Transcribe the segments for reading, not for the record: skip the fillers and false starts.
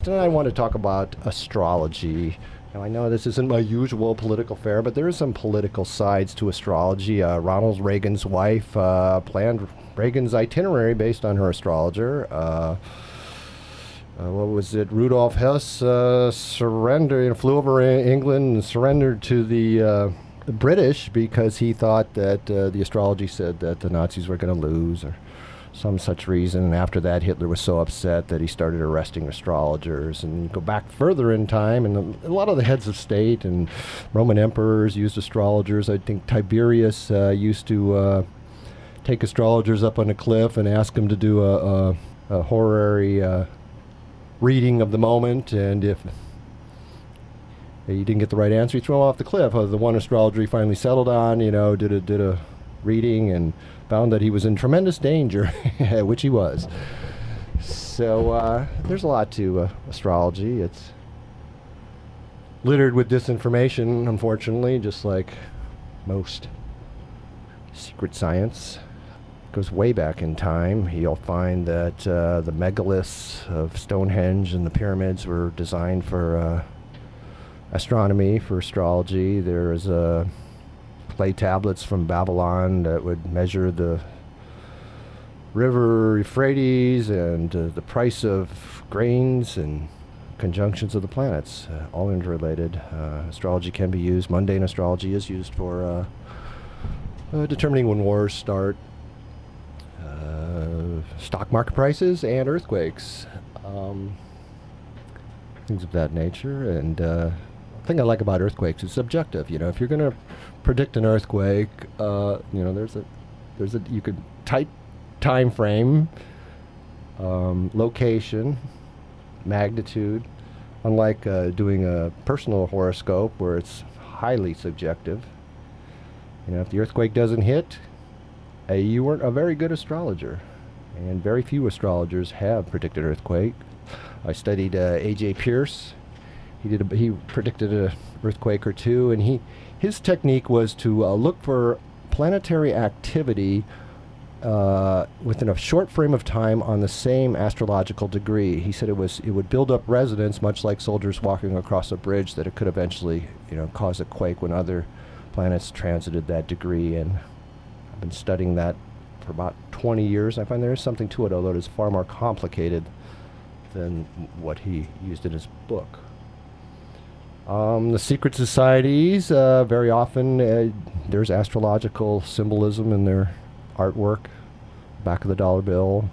tonight I want to talk about astrology. Now, I know this isn't my usual political fare, but there is some political sides to astrology. Ronald Reagan's wife planned Reagan's itinerary based on her astrologer. What was it? Rudolf Hess surrendered, flew over England and surrendered to the British because he thought that the astrology said that the Nazis were going to lose, or some such reason. And after that, Hitler was so upset that he started arresting astrologers. And you go back further in time, and a lot of the heads of state and Roman emperors used astrologers. I think Tiberius used to take astrologers up on a cliff and ask them to do a horary reading of the moment, and if he didn't get the right answer, he threw him off the cliff. The one astrologer he finally settled on, did a reading and found that he was in tremendous danger, which he was. So there's a lot to astrology. It's littered with disinformation, unfortunately, just like most secret science. Goes way back in time. You'll find that the megaliths of Stonehenge and the pyramids were designed for astronomy, for astrology. There's clay tablets from Babylon that would measure the river Euphrates and the price of grains and conjunctions of the planets, all interrelated. Astrology can be used, mundane astrology is used for determining when wars start, stock market prices, and earthquakes, things of that nature. And the thing I like about earthquakes is subjective. If you're going to predict an earthquake, there's a you could tight time frame, location, magnitude. Unlike doing a personal horoscope where it's highly subjective. If the earthquake doesn't hit, you weren't a very good astrologer, and very few astrologers have predicted earthquake. I studied A.J. Pierce. He predicted an earthquake or two, and his technique was to look for planetary activity within a short frame of time on the same astrological degree. He said it would build up resonance, much like soldiers walking across a bridge, that it could eventually cause a quake when other planets transited that degree. And I've been studying that for about 20 years. I find there is something to it, although it is far more complicated than what he used in his book. The secret societies, very often there's astrological symbolism in their artwork, back of the dollar bill.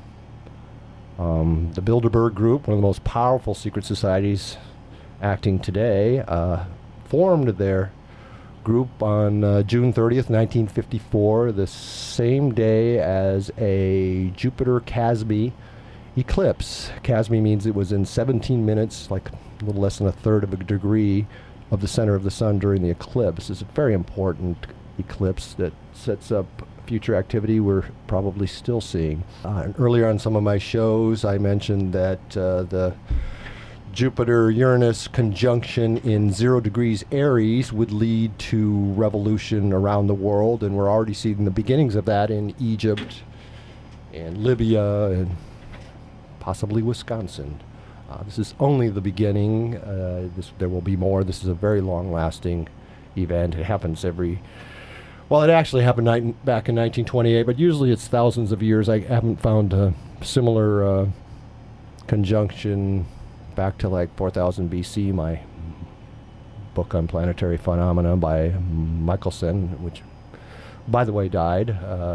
The Bilderberg Group, one of the most powerful secret societies acting today, formed their group on June 30th, 1954, the same day as a Jupiter-Casby eclipse. Casby means it was in 17 minutes, like a little less than a third of a degree of the center of the sun during the eclipse. It's a very important eclipse that sets up future activity we're probably still seeing. Earlier on some of my shows, I mentioned that the Jupiter-Uranus conjunction in 0 degrees Aries would lead to revolution around the world, and we're already seeing the beginnings of that in Egypt and Libya and possibly Wisconsin. This is only the beginning. There will be more. This is a very long-lasting event. It happens it actually happened back in 1928, but usually it's thousands of years. I haven't found a similar conjunction back to like 4000 BC. My book on planetary phenomena by Michelson, which, by the way, died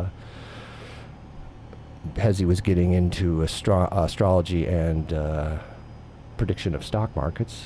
as he was getting into astrology and prediction of stock markets.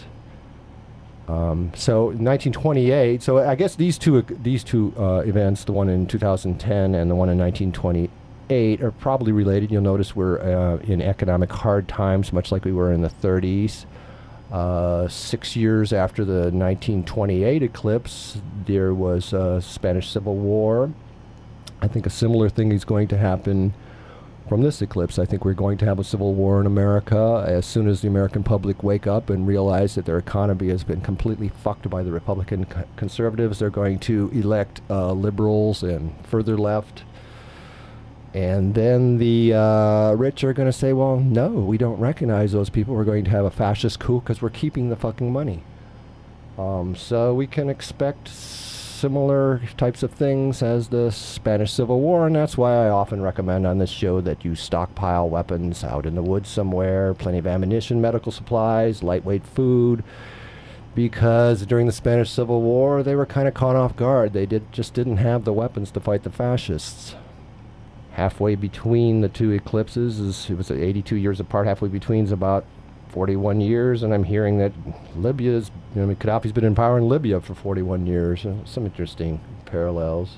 So 1928. So I guess these two events, the one in 2010 and the one in 1928, are probably related. You'll notice we're in economic hard times, much like we were in the 30s. 6 years after the 1928 eclipse, there was a Spanish Civil War. I think a similar thing is going to happen from this eclipse. I think we're going to have a civil war in America as soon as the American public wake up and realize that their economy has been completely fucked by the Republican conservatives. They're going to elect liberals and further left. And then the rich are going to say, well, no, we don't recognize those people. We're going to have a fascist coup because we're keeping the fucking money. So we can expect similar types of things as the Spanish Civil War, and that's why I often recommend on this show that you stockpile weapons out in the woods somewhere, plenty of ammunition, medical supplies, lightweight food, because during the Spanish Civil War, they were kind of caught off guard. They just didn't have the weapons to fight the fascists. Halfway between the two eclipses, it was 82 years apart, halfway between is about 41 years, and I'm hearing that Gaddafi's been in power in Libya for 41 years. Some interesting parallels.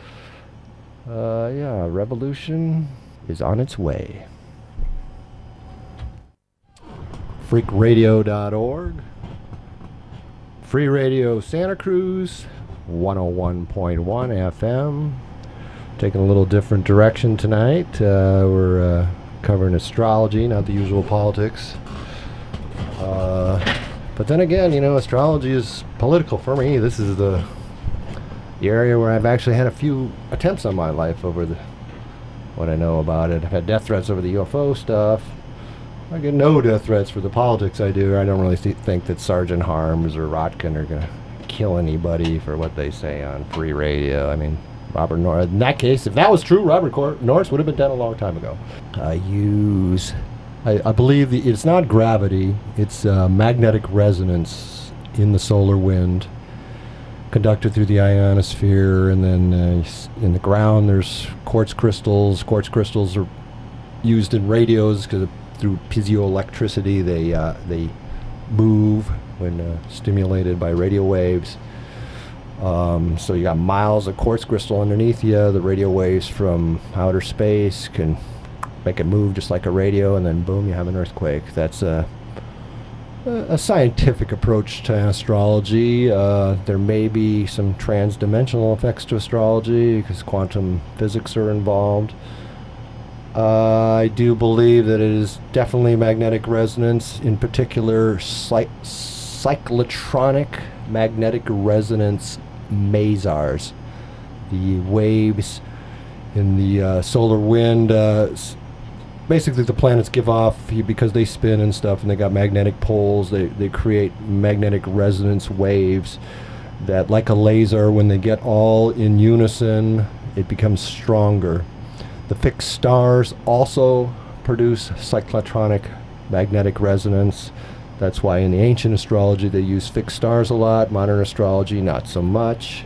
Revolution is on its way. Freakradio.org. Free Radio Santa Cruz, 101.1 FM. Taking a little different direction tonight. We're covering astrology, not the usual politics. But then again, astrology is political for me. This is the area where I've actually had a few attempts on my life over what I know about it. I've had death threats over the UFO stuff. I get no death threats for the politics I do. I don't really think that Sergeant Harms or Rotkin are going to kill anybody for what they say on free radio. I mean, Robert Norris, in that case, if that was true, Robert Norris would have been dead a long time ago. I believe it's not gravity, it's magnetic resonance in the solar wind, conducted through the ionosphere, and then in the ground there's quartz crystals. Quartz crystals are used in radios because through piezoelectricity they move when stimulated by radio waves. So you got miles of quartz crystal underneath you. The radio waves from outer space can make it move just like a radio, and then boom, you have an earthquake. That's a scientific approach to astrology. There may be some trans-dimensional effects to astrology because quantum physics are involved. I do believe that it is definitely magnetic resonance, in particular cyclotronic magnetic resonance masars. The waves in the solar wind, basically the planets give off, because they spin and stuff and they got magnetic poles, they create magnetic resonance waves that, like a laser, when they get all in unison, it becomes stronger. The fixed stars also produce cyclotronic magnetic resonance. That's why in the ancient astrology they use fixed stars a lot. Modern astrology, not so much.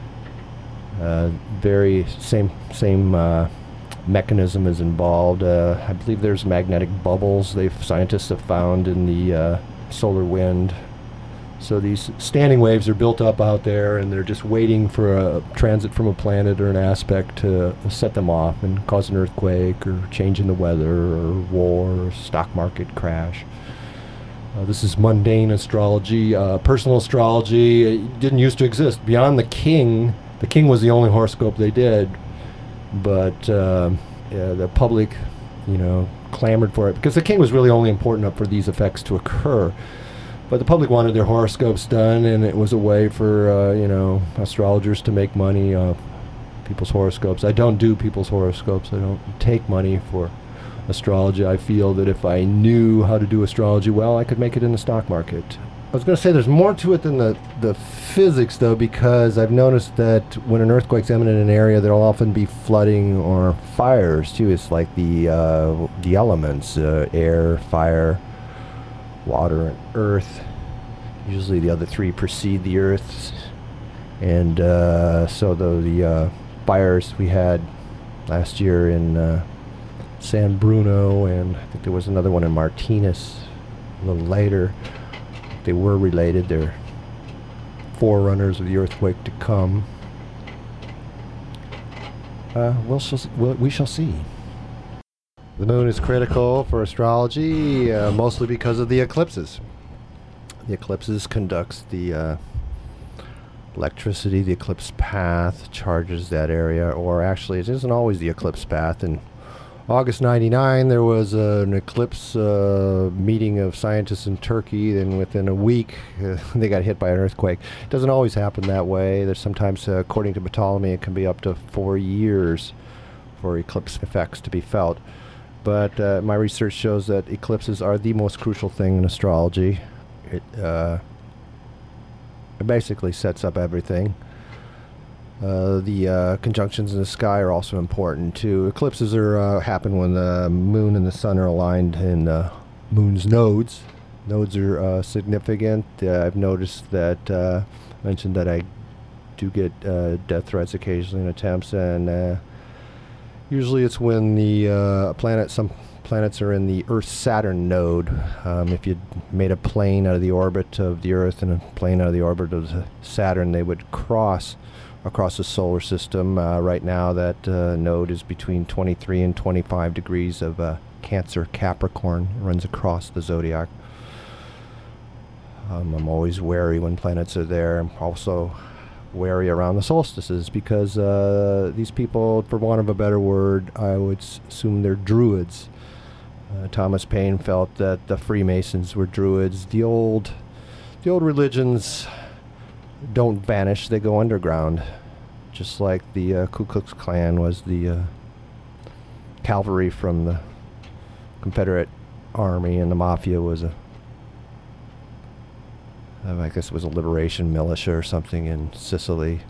Very same mechanism is involved. I believe there's magnetic bubbles scientists have found in the solar wind. So these standing waves are built up out there, and they're just waiting for a transit from a planet or an aspect to set them off and cause an earthquake or change in the weather or war or stock market crash. This is mundane astrology. Personal astrology didn't used to exist. Beyond the king was the only horoscope they did, but the public, clamored for it because the king was really only important enough for these effects to occur. But the public wanted their horoscopes done, and it was a way for astrologers to make money off people's horoscopes. I don't do people's horoscopes. I don't take money for astrology. I feel that if I knew how to do astrology well, I could make it in the stock market. I was going to say there's more to it than the physics, though, because I've noticed that when an earthquake's imminent in an area, there'll often be flooding or fires, too. It's like the elements, air, fire, water, and earth. Usually the other three precede the earth. And so the fires we had last year in San Bruno, and I think there was another one in Martinez a little later. They were related. They're forerunners of the earthquake to come. We shall see. The moon is critical for astrology, mostly because of the eclipses. The eclipses conducts the electricity, the eclipse path, charges that area, or actually it isn't always the eclipse path. In August 99, there was an eclipse meeting of scientists in Turkey, and within a week they got hit by an earthquake. It doesn't always happen that way. There's sometimes, according to Ptolemy, it can be up to 4 years for eclipse effects to be felt. But my research shows that eclipses are the most crucial thing in astrology. It basically sets up everything. The conjunctions in the sky are also important too. Eclipses happen when the moon and the sun are aligned in the moon's nodes. Nodes are significant. I've noticed that, mentioned that I do get death threats occasionally in attempts, and usually it's when the some planets are in the Earth-Saturn node. If you made a plane out of the orbit of the Earth and a plane out of the orbit of Saturn, they would cross across the solar system. Right now that node is between 23 and 25 degrees of Cancer Capricorn. It runs across the zodiac. I'm always wary when planets are there. I'm also wary around the solstices because these people, for want of a better word, I would assume they're druids. Thomas Paine felt that the Freemasons were druids. The old religions don't vanish, they go underground. Just like the Ku Klux Klan was the cavalry from the Confederate Army, and the Mafia was I guess it was a liberation militia or something in Sicily.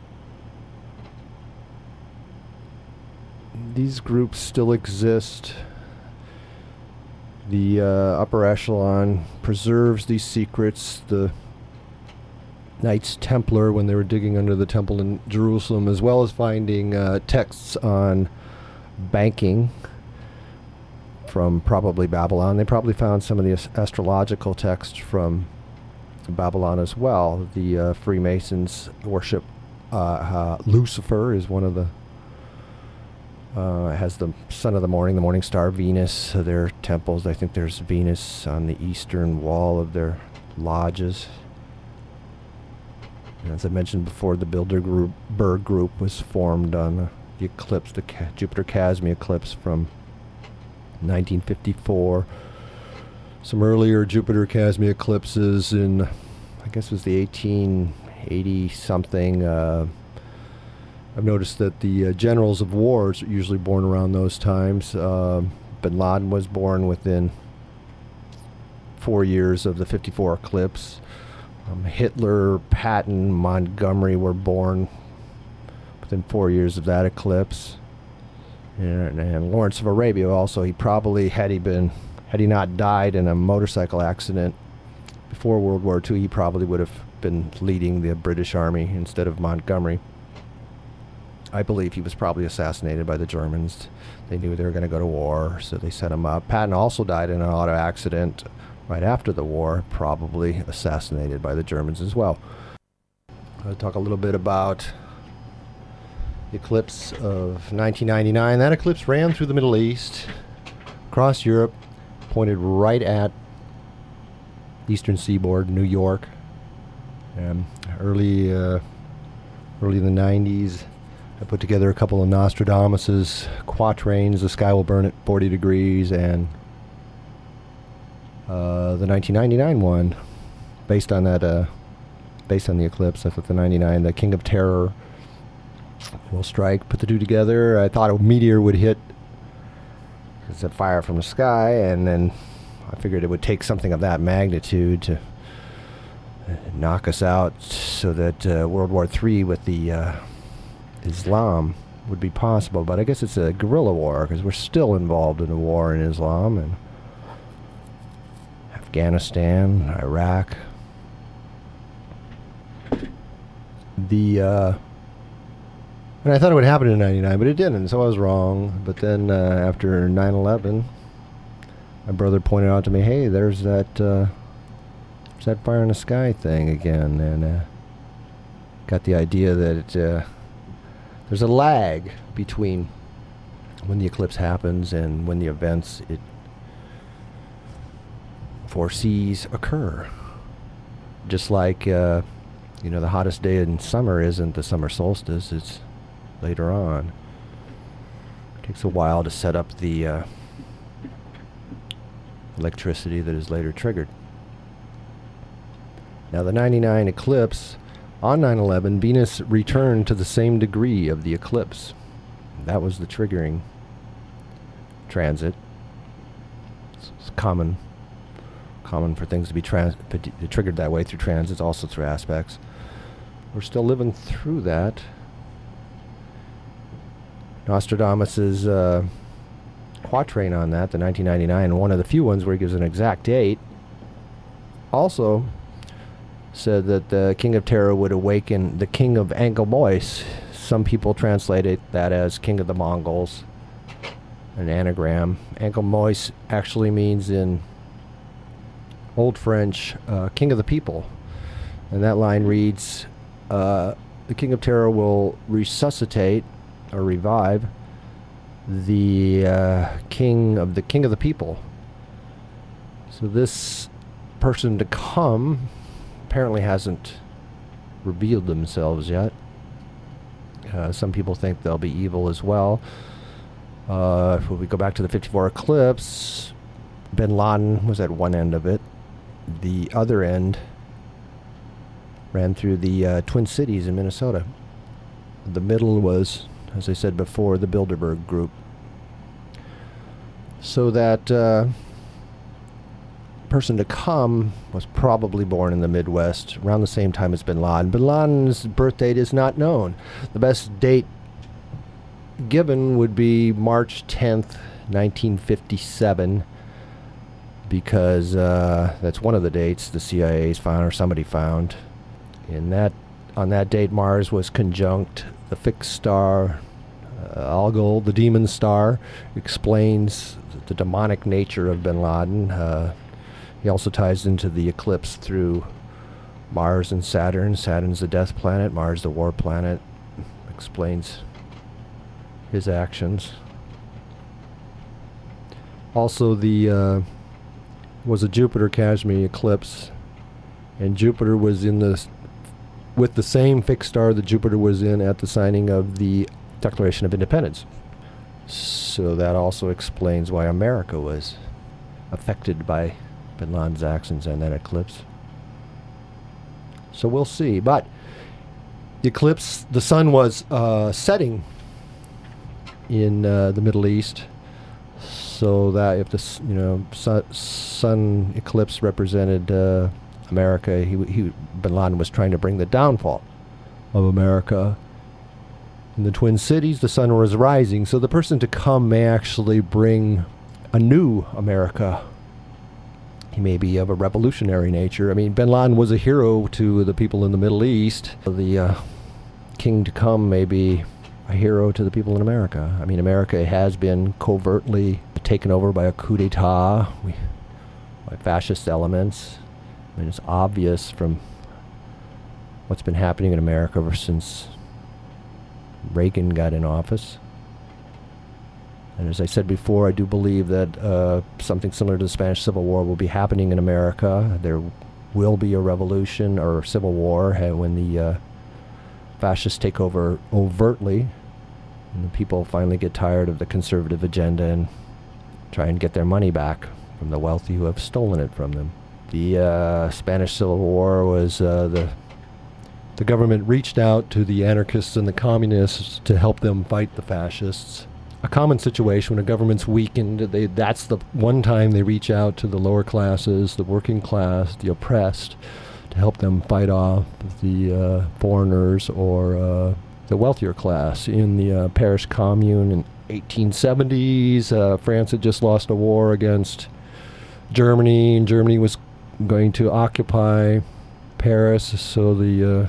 These groups still exist. The upper echelon preserves these secrets. The Knights Templar, when they were digging under the temple in Jerusalem, as well as finding texts on banking from probably Babylon. They probably found some of the astrological texts from Babylon as well. The Freemasons worship Lucifer, is one of the has the son of the morning star, Venus. Their temples, I think there's Venus on the eastern wall of their lodges. And as I mentioned before, the Bilderberg group was formed on the eclipse, the Jupiter-Casimir eclipse from 1954. Some earlier Jupiter-Casimir eclipses in, I guess it was the 1880 something. I've noticed that the generals of wars are usually born around those times. Bin Laden was born within 4 years of the 54 eclipse. Hitler, Patton, Montgomery were born within 4 years of that eclipse. And Lawrence of Arabia also, he probably, had he not died in a motorcycle accident before World War II, he probably would have been leading the British Army instead of Montgomery. I believe he was probably assassinated by the Germans. They knew they were going to go to war, so they set him up. Patton also died in an auto accident right after the war, probably assassinated by the Germans as well. I'll talk a little bit about the eclipse of 1999. That eclipse ran through the Middle East, across Europe, pointed right at eastern seaboard, New York. Early in the 90s, I put together a couple of Nostradamus's quatrains, The Sky Will Burn at 40 Degrees, and the 1999 one, based on that, based on the eclipse. I thought the 99, the King of Terror will strike. Put the two together. I thought a meteor would hit. It's a fire from the sky, and then I figured it would take something of that magnitude to knock us out, so that World War III with the Islam would be possible. But I guess it's a guerrilla war, because we're still involved in a war in Islam, and Afghanistan, Iraq. And I thought it would happen in 99, but it didn't, so I was wrong. But then after 9/11, my brother pointed out to me, hey, there's that fire in the sky thing again, and got the idea that there's a lag between when the eclipse happens and when the events it foresees occur. Just like, the hottest day in summer isn't the summer solstice, it's later on. It takes a while to set up the electricity that is later triggered. Now the 99 eclipse, on 9/11, Venus returned to the same degree of the eclipse. That was the triggering transit. It's common for things to be triggered that way through transits, also through aspects. We're still living through that. Nostradamus's quatrain on that, the 1999, one of the few ones where he gives an exact date, also said that the King of Terror would awaken the King of Anglemois. Some people translate that as King of the Mongols, an anagram. Anglemois actually means in Old French, King of the People. And that line reads, the King of Terror will resuscitate or revive the king of the People. So this person to come apparently hasn't revealed themselves yet. Some people think they'll be evil as well. If we go back to the 54 eclipse, bin Laden was at one end of it. The other end ran through the Twin Cities in Minnesota. The middle was, as I said before, the Bilderberg group. So that person to come was probably born in the Midwest around the same time as bin Laden. Bin Laden's birth date is not known. The best date given would be March 10th, 1957, because that's one of the dates the CIA's found, or somebody found. On that date, Mars was conjunct the fixed star Algol, the demon star. Explains the demonic nature of bin Laden. He also ties into the eclipse through Mars and Saturn. Saturn's the death planet, Mars the war planet. Explains his actions. Also, was a Jupiter-Casimir eclipse, and Jupiter was with the same fixed star that Jupiter was in at the signing of the Declaration of Independence. So that also explains why America was affected by bin Laden's actions and that eclipse. So we'll see. But the eclipse, the sun was setting in the Middle East, so that if the sun eclipse represented America, bin Laden was trying to bring the downfall of America. In the Twin Cities, the sun was rising, so the person to come may actually bring a new America. He may be of a revolutionary nature. I mean, bin Laden was a hero to the people in the Middle East. The king to come may be a hero to the people in America. I mean, America has been covertly taken over by a coup d'etat, by fascist elements. I mean, it's obvious from what's been happening in America ever since Reagan got in office. And as I said before, I do believe that something similar to the Spanish Civil War will be happening in America. There will be a revolution or civil war when the fascists take over overtly, and the people finally get tired of the conservative agenda and try and get their money back from the wealthy who have stolen it from them. The Spanish Civil War was the government reached out to the anarchists and the communists to help them fight the fascists. A common situation when a government's weakened, that's the one time they reach out to the lower classes, the working class, the oppressed, to help them fight off the foreigners or the wealthier class. In the Paris Commune in 1870s, France had just lost a war against Germany, and Germany was going to occupy Paris, so the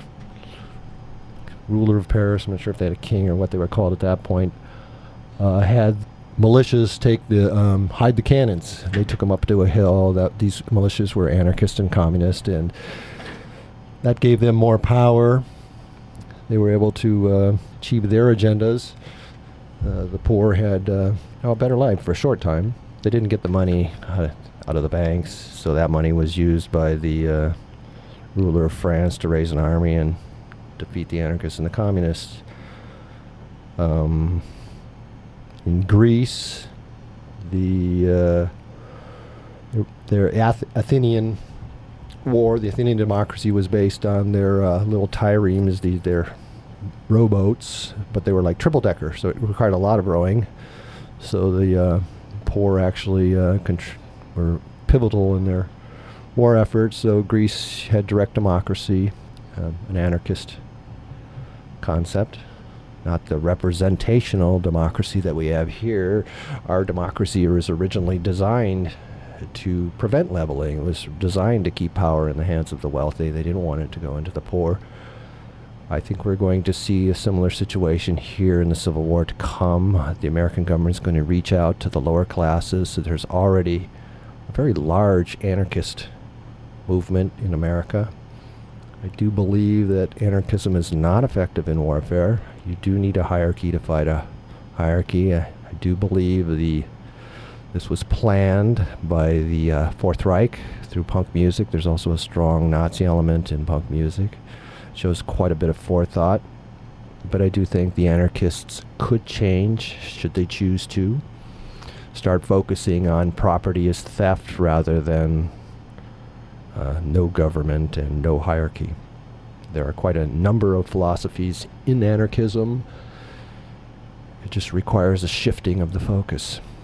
ruler of Paris, I'm not sure if they had a king or what they were called at that point, had militias hide the cannons. They took them up to a hill. These militias were anarchist and communist, and that gave them more power. They were able to achieve their agendas. The poor had a better life for a short time. They didn't get the money out of the banks, so that money was used by the ruler of France to raise an army and defeat the anarchists and the communists. In Greece, their Athenian war, the Athenian democracy, was based on their little triremes, their rowboats, but they were like triple-decker, so it required a lot of rowing. So the poor actually were pivotal in their war efforts. So Greece had direct democracy, an anarchist concept, not the representational democracy that we have here. Our democracy was originally designed to prevent leveling. It was designed to keep power in the hands of the wealthy. They didn't want it to go into the poor. I think we're going to see a similar situation here in the Civil War to come. The American government is going to reach out to the lower classes. So there's already a very large anarchist movement in America. I do believe that anarchism is not effective in warfare. You do need a hierarchy to fight a hierarchy. I do believe this was planned by the Fourth Reich through punk music. There's also a strong Nazi element in punk music. It shows quite a bit of forethought. But I do think the anarchists could change, should they choose to, start focusing on property as theft rather than no government and no hierarchy. There are quite a number of philosophies in anarchism. It just requires a shifting of the focus.